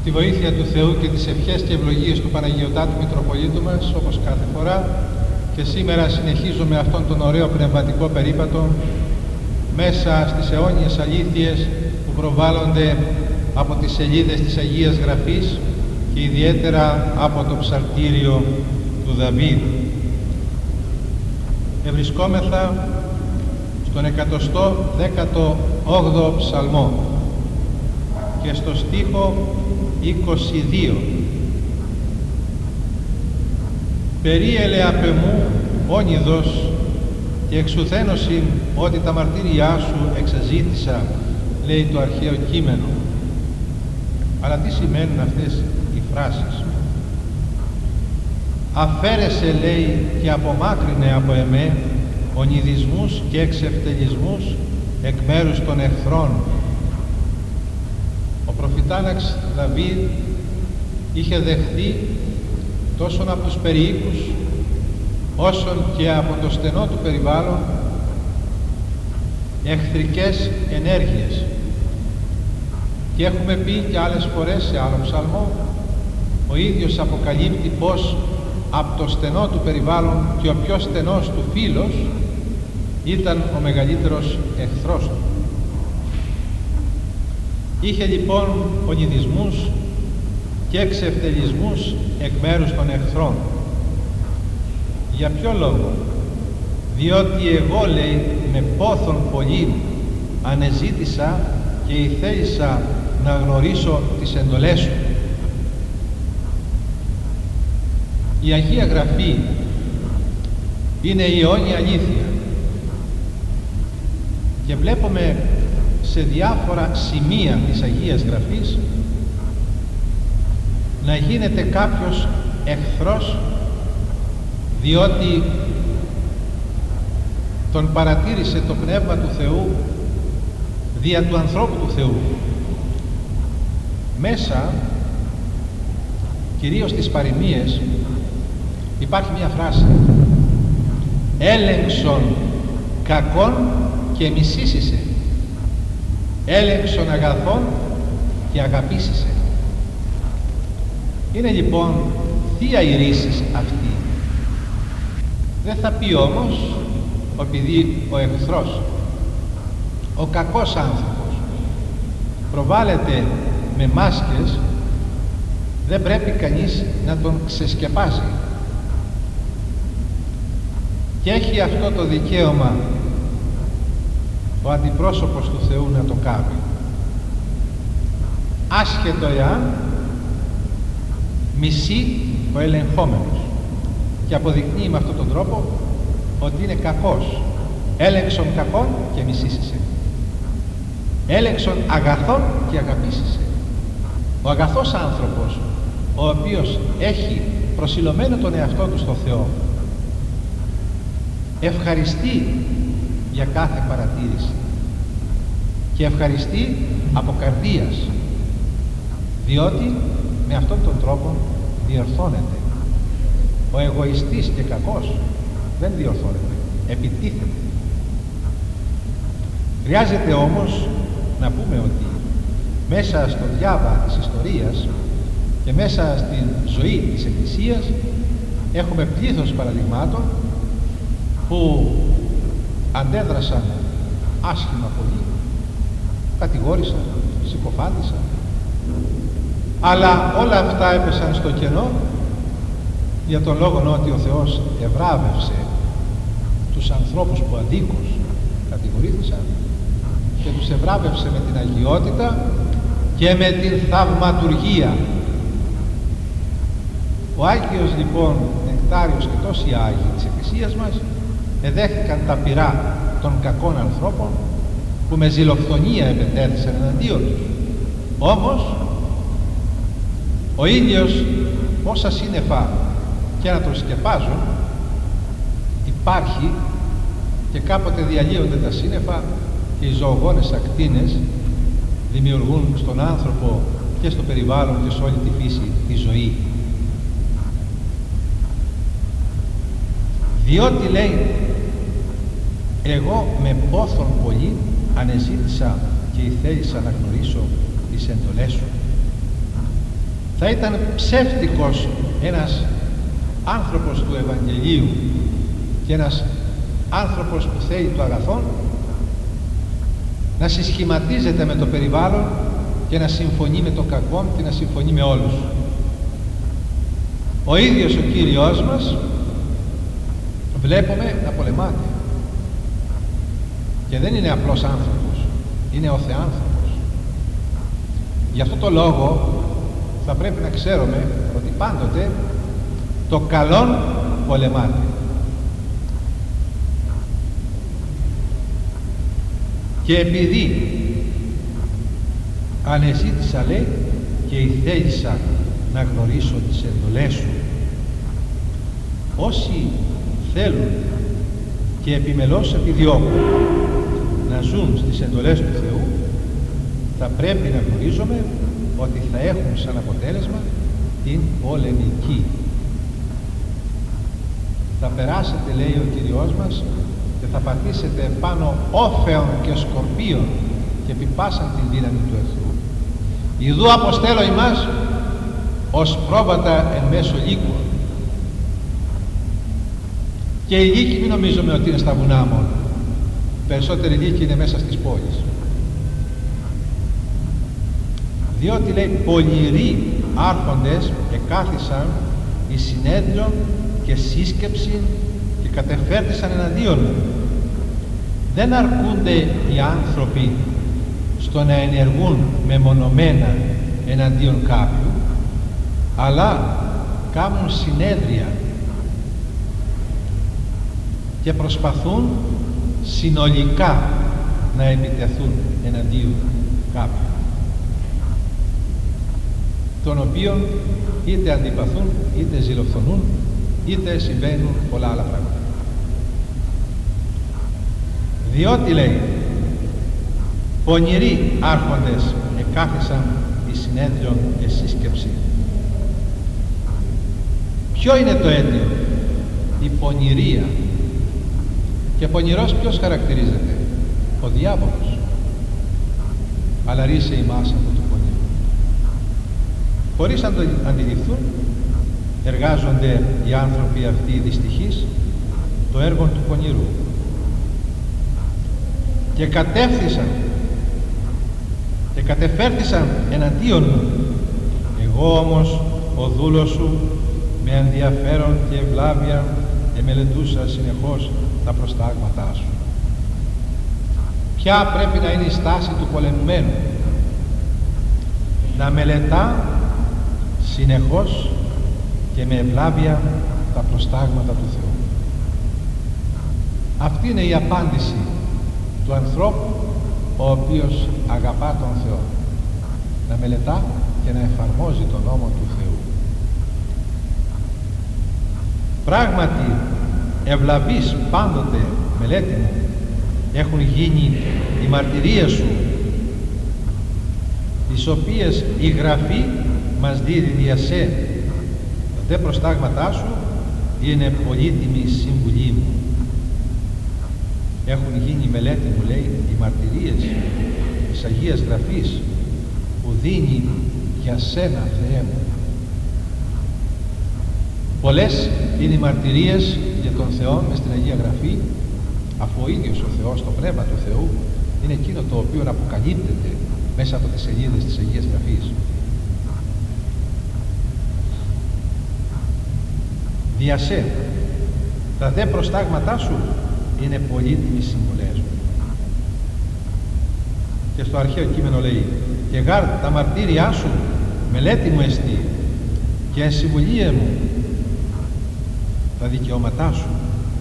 τη βοήθεια του Θεού και τις ευχές και ευλογίες του Παναγιωτάτου Μητροπολίτου μας, όπως κάθε φορά, και σήμερα συνεχίζουμε αυτόν τον ωραίο πνευματικό περίπατο μέσα στις αιώνιες αλήθειες που προβάλλονται από τις σελίδες της Αγίας Γραφής και ιδιαίτερα από το ψαλτήριο του Δαβίδ. Ευρισκόμεθα στον 118ο ψαλμό και στο στίχο 22. «Περίελε απ' εμού όνειδος και εξουθένωσιν ότι τα μαρτύριά σου εξαζήτησα», λέει το αρχαίο κείμενο. Αλλά τι σημαίνουν αυτές οι φράσεις? «Αφαίρεσε», λέει, «και απομάκρυνε από εμέ ονειδισμούς και εξευτελισμούς εκ μέρους των εχθρών». Ο προφητάναξ Δαβίδ είχε δεχθεί τόσο από τους περιοίκους όσον και από το στενό του περιβάλλον εχθρικές ενέργειες. Και έχουμε πει και άλλες φορές σε άλλο ψαλμό, ο ίδιος αποκαλύπτει πως από το στενό του περιβάλλον και ο πιο στενός του φίλος ήταν ο μεγαλύτερος εχθρός του. Είχε λοιπόν ονειδισμούς και εξευτελισμούς εκ μέρους των εχθρών. Για ποιο λόγο? Διότι εγώ, λέει, με πόθον πολύ ανεζήτησα και ηθέλησα να γνωρίσω τις εντολές σου. Η Αγία Γραφή είναι η αιώνια αλήθεια και βλέπουμε σε διάφορα σημεία της Αγίας Γραφής να γίνεται κάποιος εχθρός διότι τον παρατήρησε το Πνεύμα του Θεού δια του ανθρώπου του Θεού. Μέσα, κυρίως στις παροιμίες, υπάρχει μια φράση: «Έλεγξον κακόν και μισήσισε, έλεγξον αγαθόν και αγαπήσισε». Είναι λοιπόν θεία η ρίση αυτή. Δεν θα πει όμως, επειδή ο εχθρός, ο κακός άνθρωπος προβάλλεται με μάσκες, δεν πρέπει κανείς να τον ξεσκεπάζει. Και έχει αυτό το δικαίωμα ο αντιπρόσωπος του Θεού να το κάνει, άσχετο εάν μισεί ο ελεγχόμενος και αποδεικνύει με αυτόν τον τρόπο ότι είναι κακός. Έλεγξον κακόν και μισήσισε, έλεγξον αγαθόν και αγαπήσισε. Ο αγαθός άνθρωπος, ο οποίος έχει προσιλωμένο τον εαυτό του στο Θεό, ευχαριστεί για κάθε παρατήρηση και ευχαριστεί από καρδίας, διότι με αυτόν τον τρόπο διορθώνεται. Ο εγωιστής και κακός δεν διορθώνεται, επιτίθεται. Χρειάζεται όμως να πούμε ότι μέσα στο διάβα της ιστορίας και μέσα στην ζωή της Εκκλησίας έχουμε πλήθος παραδειγμάτων που αντέδρασαν άσχημα πολύ, κατηγόρησαν, συκοφάντησαν, αλλά όλα αυτά έπεσαν στο κενό για τον λόγο ότι ο Θεός ευράβευσε τους ανθρώπους που αδίκως κατηγορήθησαν και τους ευράβευσε με την αγιότητα και με την θαυματουργία. Ο Άγιος λοιπόν Νεκτάριος και τόσοι Άγιοι της Εκκλησίας μας εδέχθηκαν τα πειρά των κακών ανθρώπων που με ζηλοφθονία επετέθησαν εναντίον τους. Όμως ο ήλιος, όσα σύννεφα και να τον σκεπάζουν, υπάρχει και κάποτε διαλύονται τα σύννεφα και οι ζωογόνες ακτίνες δημιουργούν στον άνθρωπο και στο περιβάλλον και σε όλη τη φύση τη ζωή. Διότι, λέει, εγώ με πόθον πολύ ανεζήτησα και ηθέλησα να γνωρίσω τις εντολές σου. Θα ήταν ψεύτικος ένας άνθρωπος του Ευαγγελίου και ένας άνθρωπος που θέλει το αγαθόν να συσχηματίζεται με το περιβάλλον και να συμφωνεί με το κακό και να συμφωνεί με όλους. Ο ίδιος ο Κύριος μας βλέπουμε να πολεμάται, και δεν είναι απλός άνθρωπος, είναι ο Θεάνθρωπος. Γι' αυτό το λόγο θα πρέπει να ξέρουμε ότι πάντοτε το καλόν πολεμάται. Και επειδή ανεζήτησα, λέει, και ηθέλησα να γνωρίσω τις εντολές σου, όσοι θέλουν και επιμελώς επιδιώκουν να ζουν στις εντολές του Θεού, θα πρέπει να γνωρίζουμε ότι θα έχουν σαν αποτέλεσμα την πολεμική. Θα περάσετε, λέει ο Κυριός μας, και θα πατήσετε πάνω όφεων και σκορπίων και επί πάσαν την δύναμη του εχθρού. Ιδού αποστέλω ημάς ως πρόβατα εν μέσω λύκου. Και η λύκη μην νομίζουμε ότι είναι στα βουνά μόνο. Περισσότερη λύκη είναι μέσα στις πόλεις. Διότι, λέει, πονηροί άρχοντες εκάθισαν εις συνέδριον και σύσκεψη και κατεφέρθησαν εναντίον μου. Δεν αρκούνται οι άνθρωποι στο να ενεργούν μεμονωμένα εναντίον κάποιου, αλλά κάνουν συνέδρια και προσπαθούν συνολικά να επιτεθούν εναντίον κάποιου, τον οποίον είτε αντιπαθούν, είτε ζηλοφθονούν, είτε συμβαίνουν πολλά άλλα πράγματα. Διότι, λέει, πονηροί άρχοντες εκάθισαν εις συνέδριον και σύσκεψη. Ποιο είναι το αίτιο? Η πονηρία. Και πονηρός ποιος χαρακτηρίζεται? Ο διάβολος. Αλλά ρίσε ημάς από το πονηρό. Χωρίς να το αντιληφθούν, εργάζονται οι άνθρωποι αυτοί οι δυστυχείς το έργο του πονηρού και κατεφέρθησαν εναντίον μου. Εγώ όμως, ο δούλος σου, με ενδιαφέρον και ευλάβεια εμελετούσα συνεχώς τα προστάγματά σου. Ποια πρέπει να είναι η στάση του πολεμουμένου? Να μελετά συνεχώς και με ευλάβεια τα προστάγματα του Θεού. Αυτή είναι η απάντηση του ανθρώπου ο οποίος αγαπά τον Θεό. Να μελετά και να εφαρμόζει τον νόμο του Θεού. Πράγματι, ευλαβείς πάντοτε, μελέτη μου, έχουν γίνει οι μαρτυρίες σου, τις οποίες η Γραφή μας δίδει διασέ. Τα δε προστάγματά σου είναι πολύτιμη συμβουλή μου. Έχουν γίνει, μελέτη μου, λέει, οι μαρτυρίες της Αγίας Γραφής που δίνει για σένα, Θεέ μου. Πολλές είναι οι μαρτυρίες για τον Θεό μες στην Αγία Γραφή, αφού ο ίδιος ο Θεός, το Πνεύμα του Θεού, είναι εκείνο το οποίο αποκαλύπτεται μέσα από τις σελίδες της Αγίας Γραφής. Διασέ, τα δε προστάγματά σου είναι πολύτιμοι συμβουλές μου. Και στο αρχαίο κείμενο λέει, και γάρ τα μαρτύριά σου μελέτη μου εστί και εν συμβουλία μου τα δικαιώματά σου.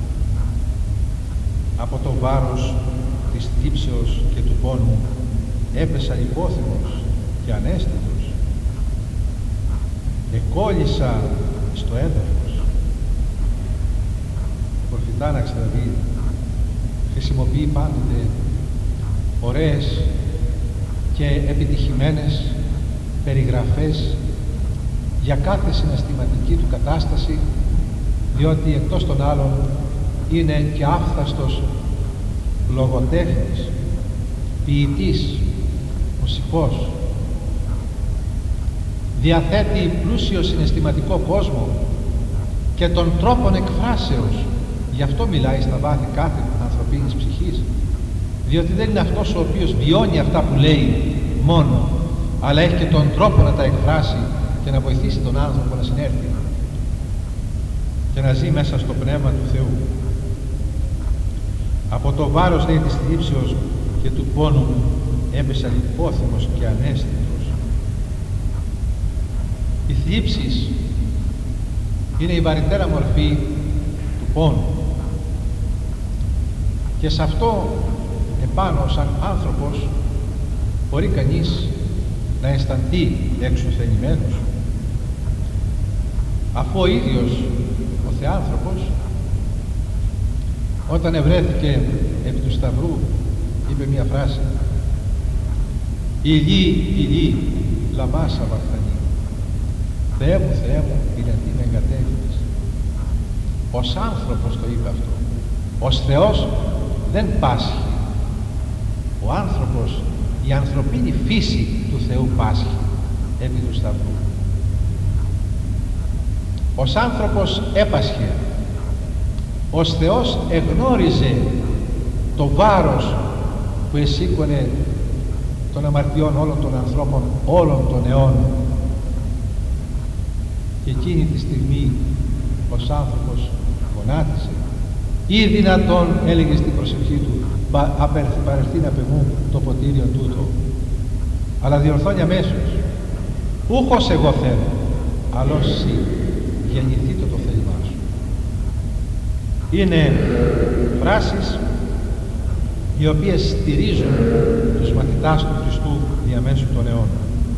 Από το βάρος της θλίψεως και του πόνου έπεσα υπόθυμος και ανέστητος. Εκόλλησα στο έδαφος. Ο Προφητάναξ δηλαδή χρησιμοποιεί πάντοτε ωραίες και επιτυχημένες περιγραφές για κάθε συναισθηματική του κατάσταση, διότι εκτός των άλλων είναι και άφθαστος λογοτέχνης, ποιητής, μουσικός. διαθέτει πλούσιο συναισθηματικό κόσμο και των τρόπων εκφράσεως. Γι' αυτό μιλάει στα βάθη κάθε ανθρωπίνης ψυχής, διότι δεν είναι αυτός ο οποίος βιώνει αυτά που λέει μόνο, αλλά έχει και τον τρόπο να τα εκφράσει και να βοηθήσει τον άνθρωπο να συνέρθει και να ζει μέσα στο πνεύμα του Θεού. Από το βάρος, λέει, της θλίψεως και του πόνου μου έπεσα λιπόθυμος και ανέστητος. Οι θλίψεις είναι η βαρυτέρα μορφή του πόνου, και σε αυτό επάνω σαν άνθρωπος μπορεί κανείς να αισθανθεί εξουθενημένος, αφού ο ίδιος ο Θεάνθρωπος όταν ευρέθηκε επί του Σταυρού είπε μια φράση: «Ηλί, λαμά σαβαχθανή». Θεέ μου, γιατί με εγκατέλειπες. Ως άνθρωπος το είπε αυτό. Ως Θεός δεν πάσχει. Ο άνθρωπος, η ανθρωπίνη φύση του Θεού πάσχει επί του Σταυρού. Ως άνθρωπος έπασχε. Ως Θεός εγνώριζε το βάρος που εσήκωνε των αμαρτιών όλων των ανθρώπων όλων των αιώνων, και εκείνη τη στιγμή ως άνθρωπος γονάτισε. Ή δυνατόν, έλεγε στην προσευχή του, παρελθήν απ' εμού το ποτήριο τούτο, αλλά διορθώνει αμέσως: ούχος εγώ θέλω, αλλώς σύ, γεννηθήτω το θέλημά σου. Είναι φράσεις οι οποίες στηρίζουν τους μαθητάς του Χριστού διαμέσου των αιώνων.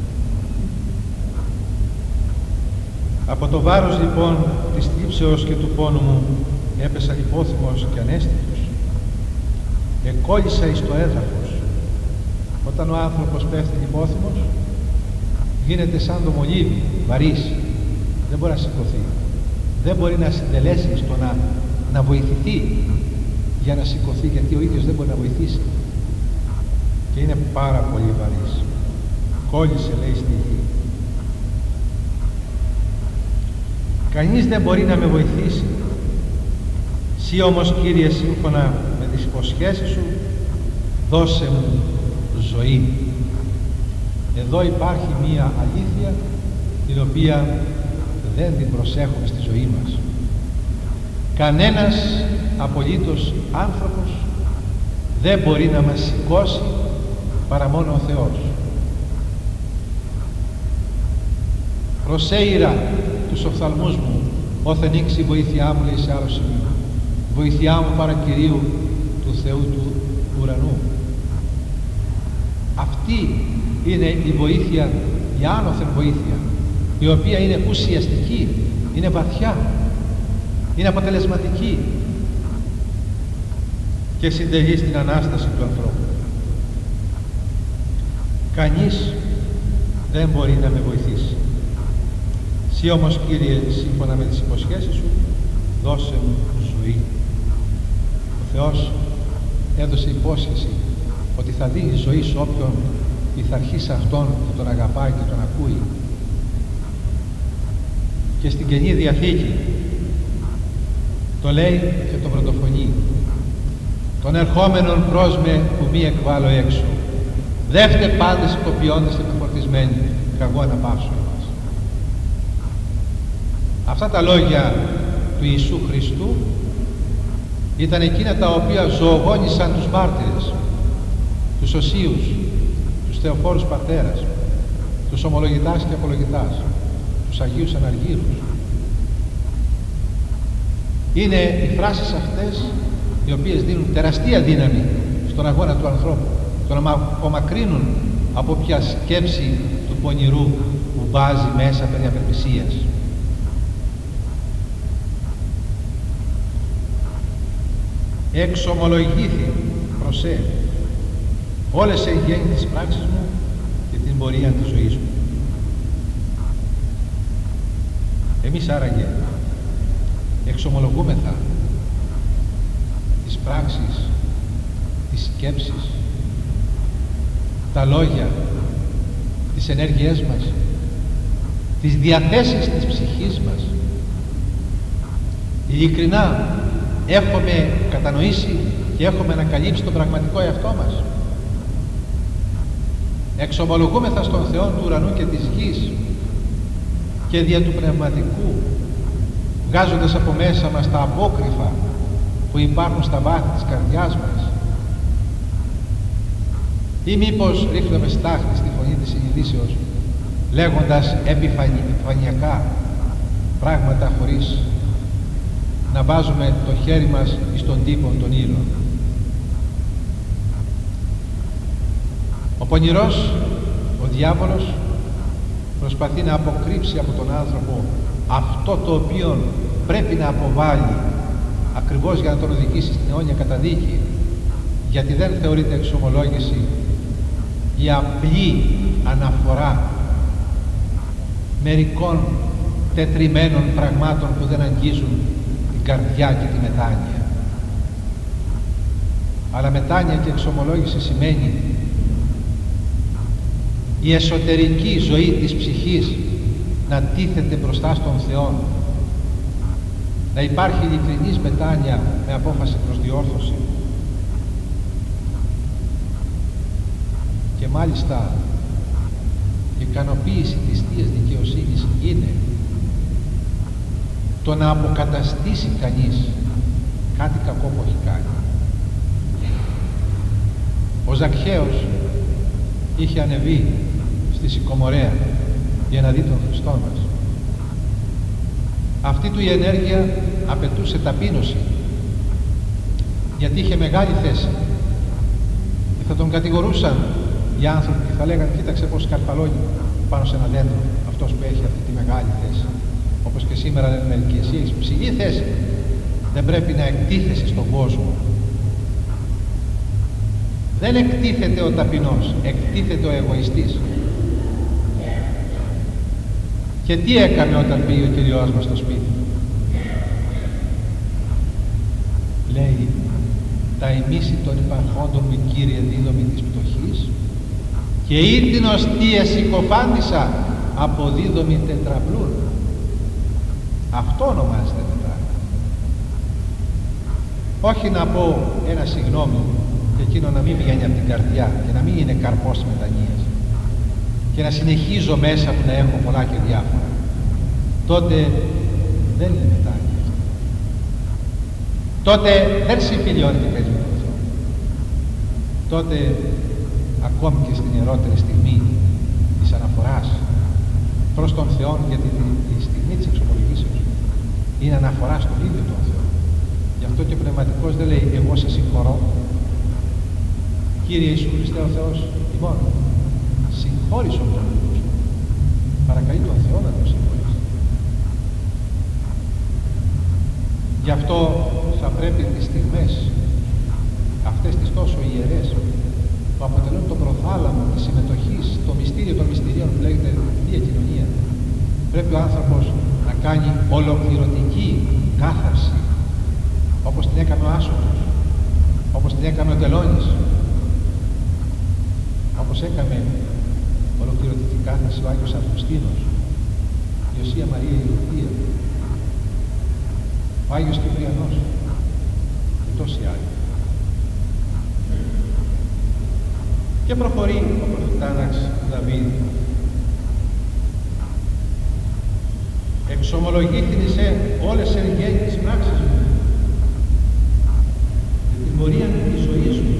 Από το βάρος λοιπόν της θλίψεως και του πόνου μου έπεσα λιπόθυμος και ανέστητος. Εκκόλλησα εις το έδαφος. Όταν ο άνθρωπος πέφτει λιπόθυμος, γίνεται σαν το μολύβι, βαρύς, δεν μπορεί να σηκωθεί, δεν μπορεί να συντελέσει στο να βοηθηθεί για να σηκωθεί, γιατί ο ίδιος δεν μπορεί να βοηθήσει και είναι πάρα πολύ βαρύς. Κόλλησε, λέει, στη γη. Κανείς δεν μπορεί να με βοηθήσει. Συ όμως, Κύριε, σύμφωνα με τις υποσχέσεις σου, δώσε μου ζωή. Εδώ υπάρχει μία αλήθεια την οποία δεν την προσέχουμε στη ζωή μας. Κανένας απολύτως άνθρωπος δεν μπορεί να μας σηκώσει παρά μόνο ο Θεός. Προσέειρα τους οφθαλμούς μου, όθεν ήξει η βοήθειά μου, λέει σε άλλο σημείο. Βοήθειά μου παρά Κυρίου του Θεού του ουρανού. Αυτή είναι η βοήθεια, η άνωθεν βοήθεια, η οποία είναι ουσιαστική, είναι βαθιά, είναι αποτελεσματική και συντελεί στην Ανάσταση του ανθρώπου. Κανείς δεν μπορεί να με βοηθήσει. Συ όμως, Κύριε, σύμφωνα με τις υποσχέσεις σου, δώσε μου ζωή. Ο Θεός έδωσε υπόσχεση ότι θα δίνει ζωή σε όποιον πειθαρχεί σε Αυτόν που τον αγαπάει και τον ακούει. Και στην Καινή Διαθήκη το λέει και το πρωτοφωνεί: των ερχόμενων προς με που μη εκβάλλω έξω, δεύτε πάντες υποποιώντες επιφορτισμένοι, καγώ αναπαύσω εμάς. Αυτά τα λόγια του Ιησού Χριστού ήταν εκείνα τα οποία ζωογόνησαν τους μάρτυρες, τους οσίους, τους θεοφόρους πατέρας, τους ομολογητάς και απολογητάς, τους Αγίους Αναργύρους. Είναι οι φράσεις αυτές οι οποίες δίνουν τεραστία δύναμη στον αγώνα του ανθρώπου, το να απομακρύνουν από ποια σκέψη του πονηρού που βάζει μέσα περί απελπισίας. Εξομολογήθη, προσέ, όλες εν γέννη της πράξης μου και την πορεία της ζωής μου. Εμείς άραγε εξομολογούμεθα τις πράξεις, τις σκέψεις, τα λόγια, τις ενέργειές μας, τις διαθέσεις της ψυχής μας. Ειλικρινά έχουμε κατανοήσει και έχουμε ανακαλύψει τον πραγματικό εαυτό μας? Εξομολογούμεθα στον Θεό του ουρανού και της γης και δια του πνευματικού, βγάζοντας από μέσα μας τα απόκρυφα που υπάρχουν στα βάθη της καρδιάς μας, ή μήπως ρίχνουμε στάχτη στη φωνή της συνειδήσεως, λέγοντας επιφανειακά πράγματα χωρίς να βάζουμε το χέρι μας στον τύπο των ήλων? Ο πονηρός, ο διάβολος, προσπαθεί να αποκρύψει από τον άνθρωπο αυτό το οποίο πρέπει να αποβάλει, ακριβώς για να τον οδηγήσει στην αιώνια καταδίκη, γιατί δεν θεωρείται εξομολόγηση η απλή αναφορά μερικών τετριμένων πραγμάτων που δεν αγγίζουν την καρδιά και τη μετάνοια. Αλλά μετάνοια και εξομολόγηση σημαίνει η εσωτερική ζωή της ψυχής να τίθεται μπροστά στον Θεό, να υπάρχει ειλικρινής μετάνοια με απόφαση προς διόρθωση, και μάλιστα η ικανοποίηση της Θείας δικαιοσύνης είναι το να αποκαταστήσει κανείς κάτι κακό που έχει κάνει. Ο Ζακχαίος είχε ανεβεί στη Σικομορέα για να δει τον Χριστό μας. Αυτή του η ενέργεια απαιτούσε ταπείνωση, γιατί είχε μεγάλη θέση και θα τον κατηγορούσαν οι άνθρωποι και θα λέγανε, κοίταξε πως καρφαλώνει πάνω σε ένα δέντρο αυτός που έχει αυτή τη μεγάλη θέση. Όπως και σήμερα λένε μερικοί, εσύ έχεις ψηλή θέση, δεν πρέπει να εκτίθεσαι στον κόσμο. Δεν εκτίθεται ο ταπεινός, εκτίθεται ο εγωιστής. Και τι έκανε όταν πήγε ο Κυριός μας στο σπίτι? Λέει, τα ημίση των υπαρχόντων μου, Κύριε, δίδομη της πτωχής, και ή την οστία συκοφάντησα αποδίδομη τετραπλούν. Αυτό ονομάζεται μετάνοια. Όχι να πω ένα συγγνώμη και εκείνο να μην βγαίνει από την καρδιά και να μην είναι καρπός μετανοίας και να συνεχίζω μέσα που να έχω πολλά και διάφορα. Τότε δεν είναι μετάνοια. Τότε δεν συμφιλιώνεται κανείς με τον Θεό. Τότε ακόμη και στην ιερότερη στιγμή της αναφοράς προς τον Θεό, γιατί τη στιγμή της εξομολογήσεως είναι αναφορά στον ίδιο τον Θεό. Γι' αυτό και ο πνευματικός δεν λέει εγώ σε συγχωρώ, Κύριε Ιησού Χριστέ ο Θεός ημών, συγχώρησε ο πνευματικός, παρακαλεί τον Θεό να τον συγχωρήσει. Γι' αυτό θα πρέπει τις στιγμές αυτές τις τόσο ιερές που αποτελούν τον προθάλαμο της συμμετοχής, το μυστήριο των μυστηρίων που λέγεται Θεία Κοινωνία, πρέπει ο άνθρωπος να κάνει ολοκληρωτική κάθαρση, όπως την έκανε ο Άσωτος, όπως την έκανε ο Τελώνης, όπως έκανε ολοκληρωτική κάθαρση ο Άγιος Αυγουστίνος, η Ιωσία Μαρία η Ιουδία, ο Άγιος Κυπριανός και τόσοι άλλοι. Και προχωρεί ο προφητάναξ Δαβίδ. Εξομολογήθηνησε όλες τις εργένες πράξεις μου και την πορεία της ζωής μου.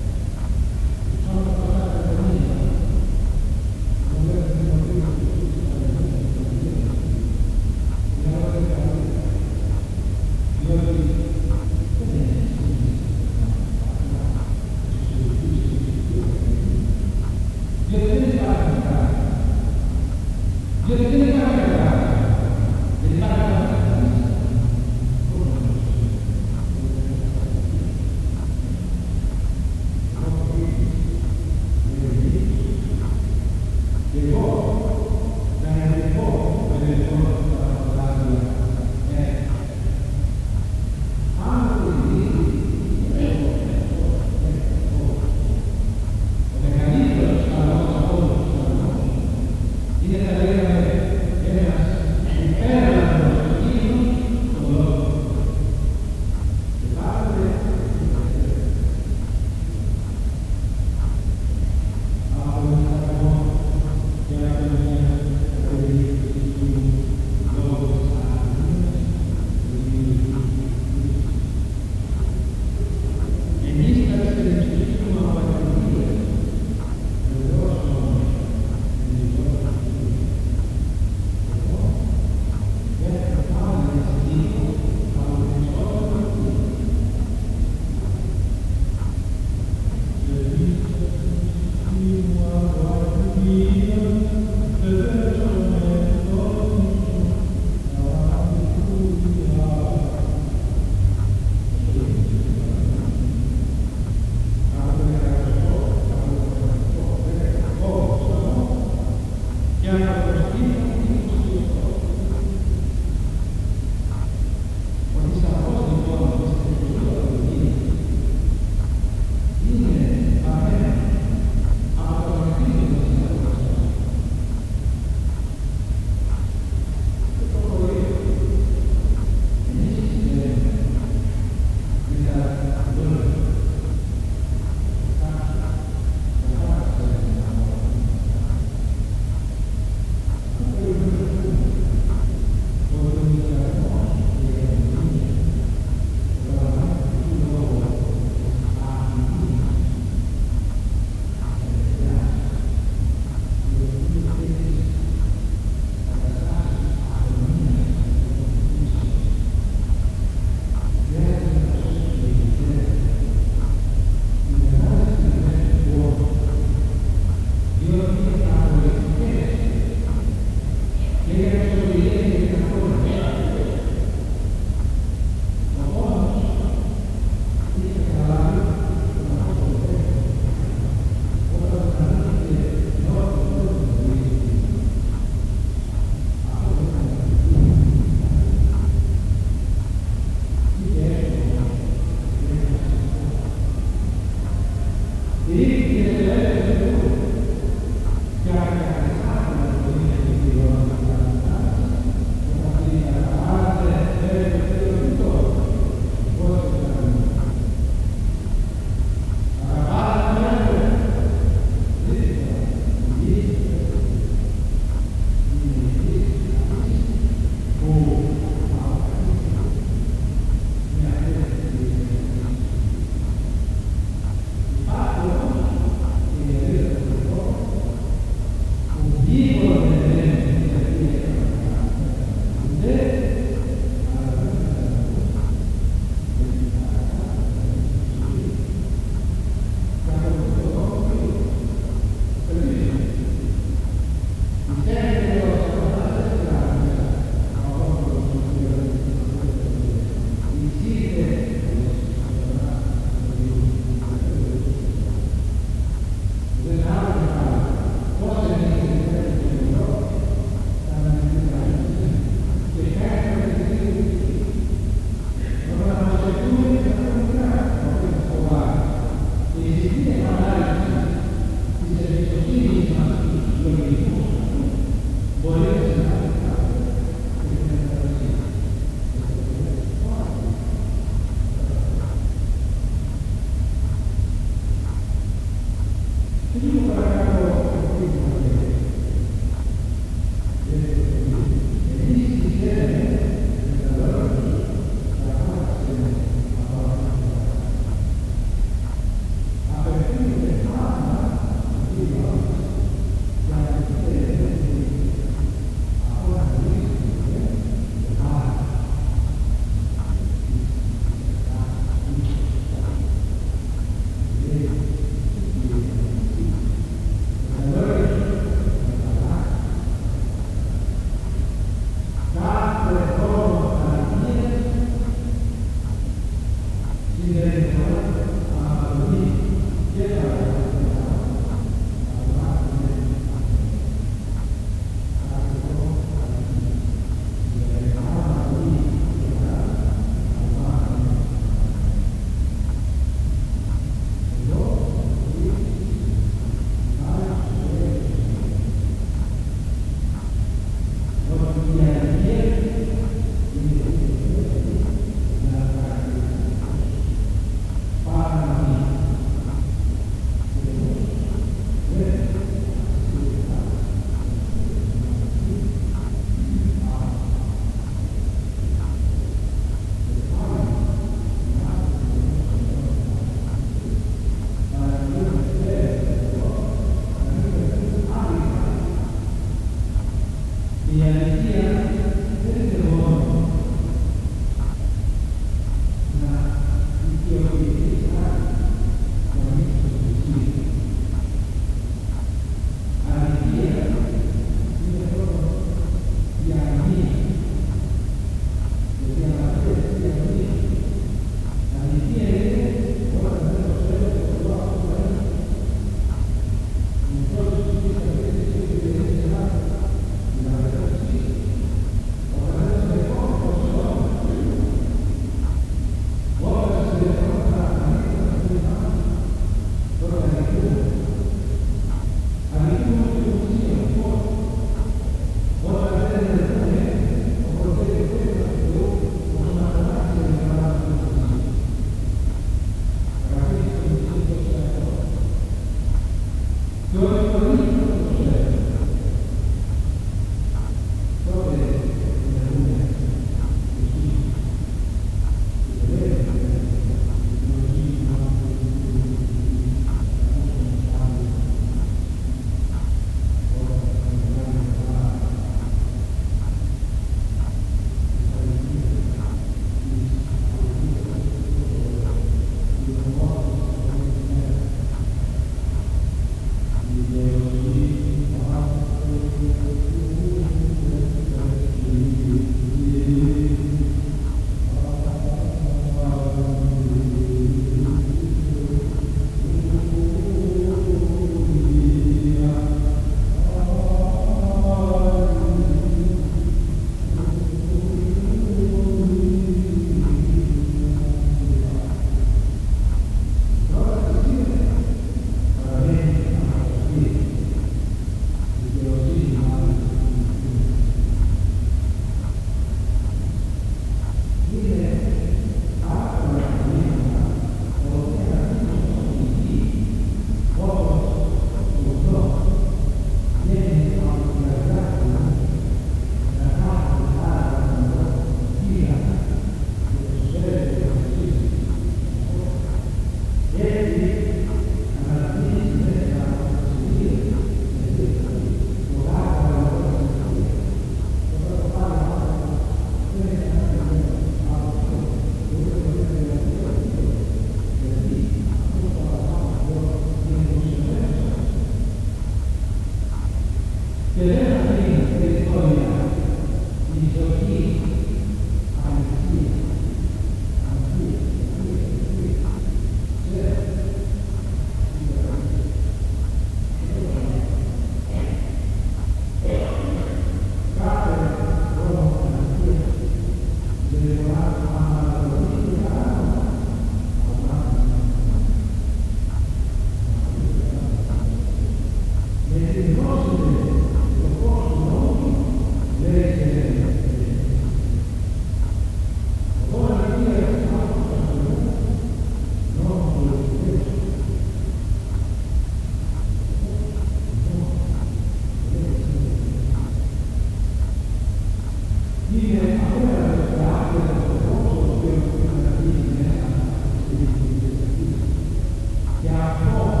Για αυτό